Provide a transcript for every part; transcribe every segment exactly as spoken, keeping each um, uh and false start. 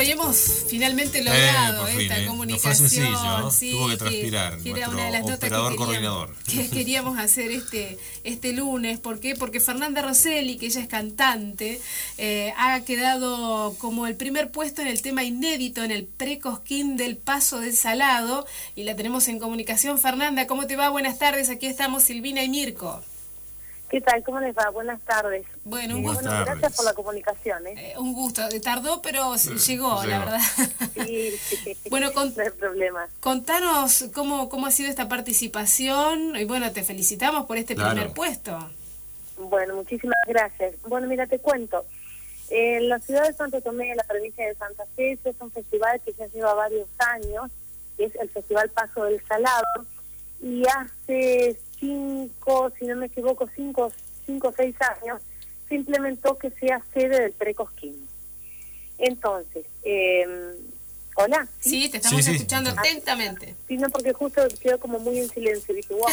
Ay, hemos finalmente logrado eh, esta fin, eh. comunicación. No fue sencillo, ¿no? Sí, Tuvo que transpirar, que, que era nuestro una de las notas operador que queríamos, coordinador. que queríamos hacer este, este lunes. ¿Por qué? Porque Fernanda Rosselli, que ella es cantante, eh, ha quedado como el primer puesto en el tema inédito en el pre-Cosquín del Paso del Salado, y la tenemos en comunicación. Fernanda, ¿cómo te va? Buenas tardes, aquí estamos Silvina y Mirko. ¿Qué tal? ¿Cómo les va? Buenas tardes. Bueno, un Buenas gusto. Bueno, tardes. gracias por la comunicación, ¿eh? Eh, un gusto. Tardó, pero Sí, llegó, llegó. la verdad. Sí, sí. Bueno, con- no hay problema. Contanos cómo, cómo ha sido esta participación, y bueno, te felicitamos por este Claro. primer puesto. Bueno, muchísimas gracias. Bueno, mira, te cuento. En la ciudad de Santo Tomé, en la provincia de Santa Fe, es un festival que ya lleva varios años, que es el Festival Paso del Salado, y hace cinco, si no me equivoco, cinco, cinco o seis años, se implementó que sea sede del pre-Cosquín. Entonces, eh, hola. Sí, te estamos Sí, sí. escuchando Ah. atentamente. Sí, no, porque justo quedó como muy en silencio, dije, wow.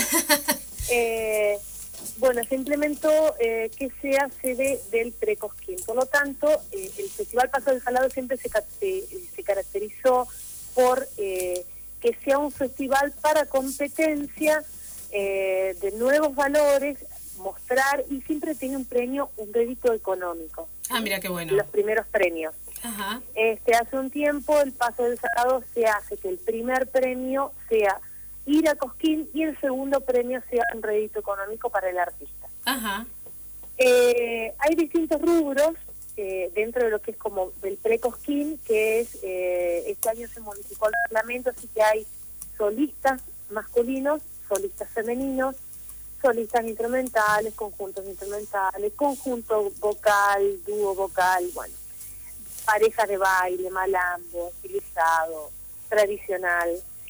eh, bueno, se implementó eh, que sea sede del pre-Cosquín. Por lo tanto, eh, el Festival Paso del Salado siempre se, ca- se, se caracterizó por eh, que sea un festival para competencia eh, de nuevos valores, mostrar, y siempre tiene un premio, un rédito económico. Ah, mira qué bueno. Los primeros premios. Ajá. Este, hace un tiempo el Paso del Salado se hace que el primer premio sea ir a Cosquín y el segundo premio sea un rédito económico para el artista. Ajá. Eh, hay distintos rubros eh, dentro de lo que es como del pre-Cosquín, que es, eh, este año se modificó el reglamento, así que hay solistas masculinos, solistas femeninos, solistas instrumentales, conjuntos instrumentales, conjunto vocal, dúo vocal, bueno, parejas de baile, malambo, estilizado, tradicional.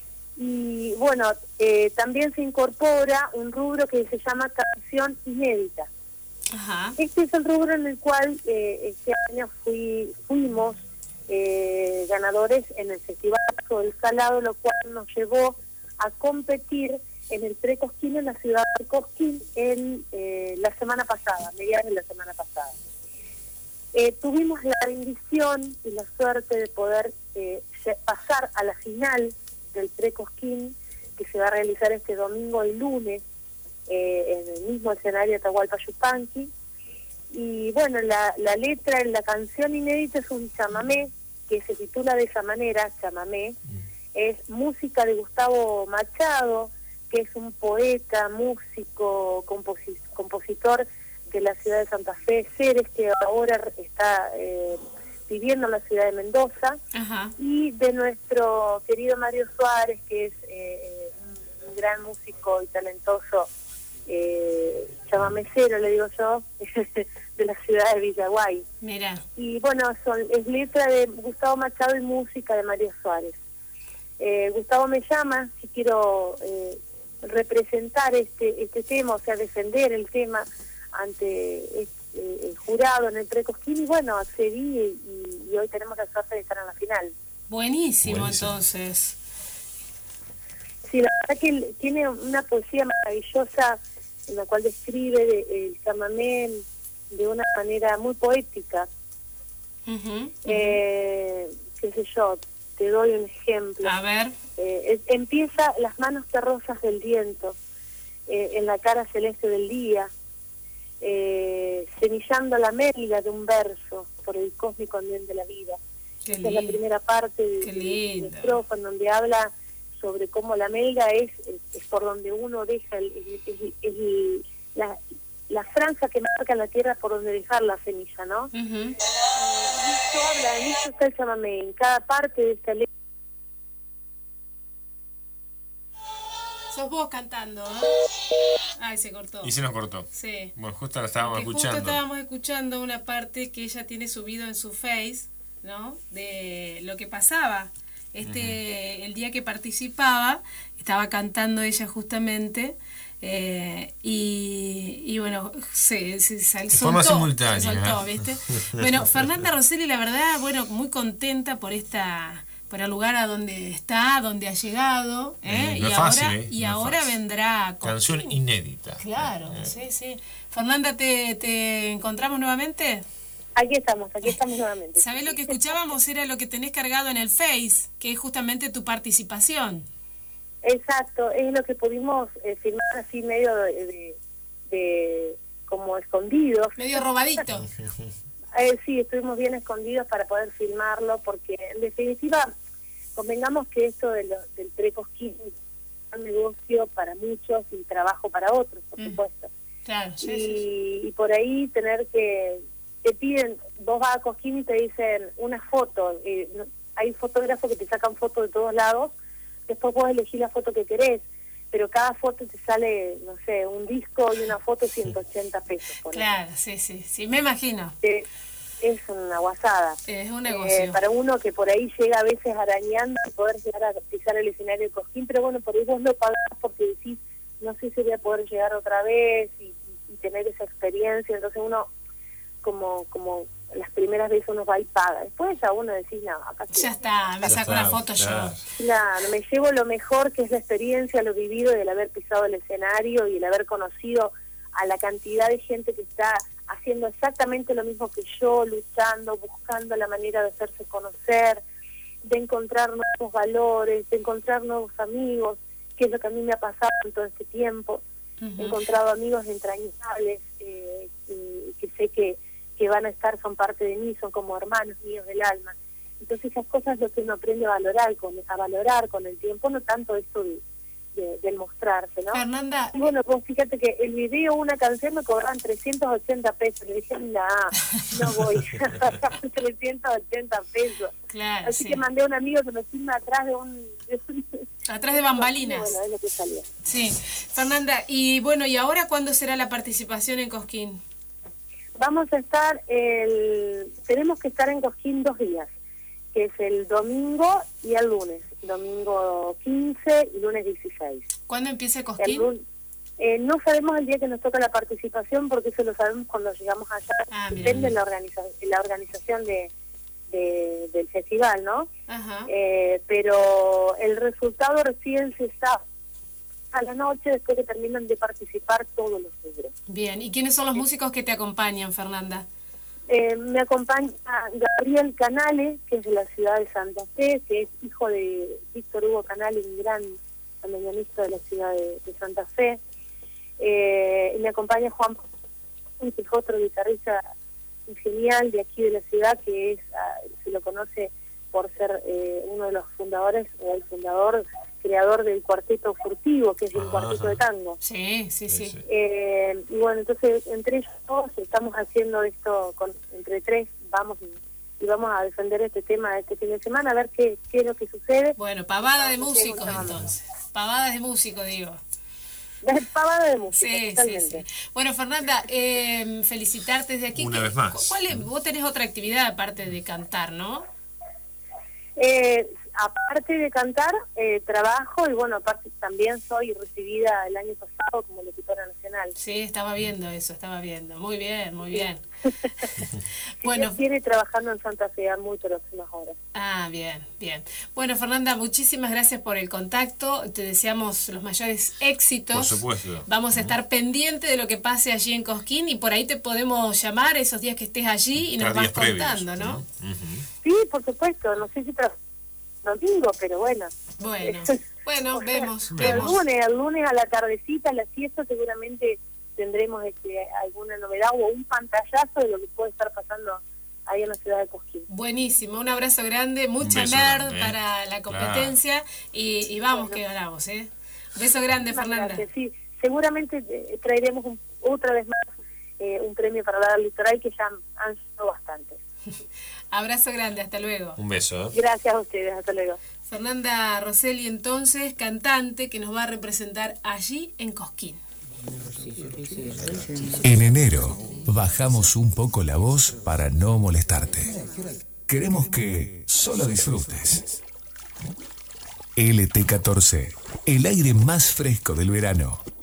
Y bueno, eh, también se incorpora un rubro que se llama canción inédita. Ajá. Este es el rubro en el cual eh, este año fui, fuimos eh, ganadores en el Festival Paso del Salado, lo cual nos llevó a competir en el pre-Cosquín en la ciudad de Cosquín en eh, la semana pasada, mediados de la semana pasada. Eh, tuvimos la bendición y la suerte de poder eh, pasar a la final del pre-Cosquín, que se va a realizar este domingo y lunes eh, en el mismo escenario Atahualpa Yupanqui. Y bueno, la, la letra en la canción inédita es un chamamé que se titula de esa manera, chamamé. Es música de Gustavo Machado, que es un poeta, músico, composi- compositor de la ciudad de Santa Fe, Ceres, que ahora está eh, viviendo en la ciudad de Mendoza, Ajá. y de nuestro querido Mario Suárez, que es eh, un, un gran músico y talentoso, eh, chamamecero, le digo yo, de la ciudad de Villaguay. Mira. Y bueno, son, es letra de Gustavo Machado y música de Mario Suárez. Eh, Gustavo me llama si quiero eh, representar este este tema, o sea, defender el tema ante este, el jurado en el pre-Cosquín, y bueno, accedí y, y hoy tenemos la suerte de estar en la final. Buenísimo, Buenísimo. entonces. Sí, la verdad que él tiene una poesía maravillosa en la cual describe de- el chamamé de una manera muy poética. Ujú. Eh, qué sé yo, te doy un ejemplo. A ver. Eh, es- empieza las manos terrosas del viento, eh, en la cara celeste del día, eh, semillando la melga de un verso por el cósmico andén de la vida. Qué Esa es la lindo. primera parte de, Qué de- de lindo. la estrofa, en donde habla sobre cómo la melga es, es, es por donde uno deja el, el- el- el- la, la franja que marca la tierra por donde dejar la semilla, ¿no? Ujú. Y esto habla, en esto está el chamamé, en cada parte de esta letra. Sos vos cantando, ¿no? Ay, se cortó. Y se nos cortó. Sí. Bueno, justo la estábamos Que escuchando. Justo estábamos escuchando una parte que ella tiene subido en su Face, ¿no? De lo que pasaba. Este, uh-huh. El día que participaba, estaba cantando ella justamente, eh, y, y bueno, se, se, se soltó. Forma simultánea. Se soltó, ¿viste? Bueno, Fernanda Rosselli, la verdad, bueno, muy contenta por esta... por el lugar a donde está, donde ha llegado, ¿eh? Eh, no y es ahora, fácil, ¿eh? y No es ahora fácil. vendrá... Canción Cosquín. inédita. Claro, Eh. sí, sí. Fernanda, ¿te, te encontramos nuevamente? Aquí estamos, aquí estamos nuevamente. ¿Sabés lo que escuchábamos? Era lo que tenés cargado en el Face, que es justamente tu participación. Exacto, es lo que pudimos eh, filmar así medio de, de, de como escondidos. Medio robadito. eh, sí, estuvimos bien escondidos para poder filmarlo, porque en definitiva, convengamos que esto de lo, del pre-Cosquín es un negocio para muchos y trabajo para otros, por mm. supuesto. Claro, sí, y, sí. y por ahí tener que, te piden, vos vas a Cosquín y te dicen una foto, eh, hay fotógrafos que te sacan fotos de todos lados, después vos elegís la foto que querés, pero cada foto te sale, no sé, un disco y una foto ciento ochenta pesos. Por claro, sí, sí, sí, me imagino. Eh, es una guasada. Es un negocio. Eh, para uno que por ahí llega a veces arañando y poder llegar a pisar el escenario de Cosquín, pero bueno, por ahí vos lo pagás porque decís, no sé si voy a poder llegar otra vez y, y, y tener esa experiencia, entonces uno como como las primeras veces uno va y paga, después ya uno decís, no, acá ya está, me saco una foto claro. yo. Claro, me llevo lo mejor que es la experiencia, lo vivido y el haber pisado el escenario y el haber conocido a la cantidad de gente que está haciendo exactamente lo mismo que yo, luchando, buscando la manera de hacerse conocer, de encontrar nuevos valores, de encontrar nuevos amigos, que es lo que a mí me ha pasado en todo este tiempo. Uh-huh. He encontrado amigos entrañables eh, que, que sé que que van a estar, son parte de mí, son como hermanos míos del alma. Entonces esas cosas es lo que uno aprende a valorar con, a valorar con el tiempo, no tanto esto de, de, del mostrarse, ¿no? Fernanda. Y bueno, pues fíjate que el video, una canción, me cobraban trescientos ochenta pesos. Le dije, no, no voy a trescientos ochenta pesos. Claro, Así sí. que mandé a un amigo que me filma atrás de un... De un atrás de bambalinas. Bueno, es lo que salía. Sí. Fernanda, y bueno, ¿y ahora cuándo será la participación en Cosquín? Vamos a estar, el tenemos que estar en Cosquín dos días, que es el domingo y el lunes, domingo quince y lunes dieciséis. ¿Cuándo empieza Cosquín? El, eh, no sabemos el día que nos toca la participación, porque eso lo sabemos cuando llegamos allá, ah, depende de la, organiza la organización de, de, del festival, ¿no? Ajá. Eh, pero el resultado recién se sabe a la noche, después que terminan de participar todos los rubros. Bien, ¿y quiénes son los músicos que te acompañan, Fernanda? Eh, me acompaña Gabriel Canale, que es de la ciudad de Santa Fe, que es hijo de Víctor Hugo Canale, un gran bandoneonista de la ciudad de, de Santa Fe. Eh, me acompaña Juan, que es otro guitarrista genial de aquí de la ciudad, que es se lo conoce por ser eh, uno de los fundadores, o el fundador, creador del Cuarteto Furtivo, que es un cuarteto de tango. Sí, sí, sí. sí. Eh, y bueno, entonces entre ellos todos estamos haciendo esto, con entre tres, vamos y, y vamos a defender este tema este fin de semana, a ver qué, qué es lo que sucede. Bueno, pavada de músicos entonces. Pavadas de músicos, digo. Pavada de música, sí, totalmente. Sí, sí. Bueno, Fernanda, eh, felicitarte desde aquí. Una vez más. ¿Cuál es? Vos tenés otra actividad aparte de cantar, ¿no? Eh, aparte de cantar, eh, trabajo y bueno, aparte también soy recibida el año pasado como locutora nacional. Sí, estaba viendo eso, estaba viendo. Muy bien, muy bien. Bueno, viene trabajando en Santa Fe a muy próximas horas. Ah, bien, bien. Bueno, Fernanda, muchísimas gracias por el contacto. Te deseamos los mayores éxitos. Por supuesto. Vamos a estar pendientes de lo que pase allí en Cosquín y por ahí te podemos llamar esos días que estés allí y nos vas contando, previos, ¿no? ¿no? Uh-huh. Sí, por supuesto. No sé si te domingo, pero bueno. Bueno, bueno, vemos, el vemos. lunes, el lunes a la tardecita, a la siesta, seguramente tendremos este, alguna novedad o un pantallazo de lo que puede estar pasando ahí en la ciudad de Cosquín. Buenísimo, un abrazo grande, mucha nerd para la competencia, claro. y, y vamos bueno. que ganamos, ¿eh? Beso grande, Muchas Fernanda. Gracias, sí. Seguramente eh, traeremos un, otra vez más eh, un premio para la litoral que ya han, han sido bastantes. Abrazo grande, hasta luego. Un beso. Gracias a ustedes, hasta luego. Fernanda Rosselli, entonces, cantante que nos va a representar allí en Cosquín. En enero bajamos un poco la voz para no molestarte. Queremos que solo disfrutes. L T catorce, el aire más fresco del verano.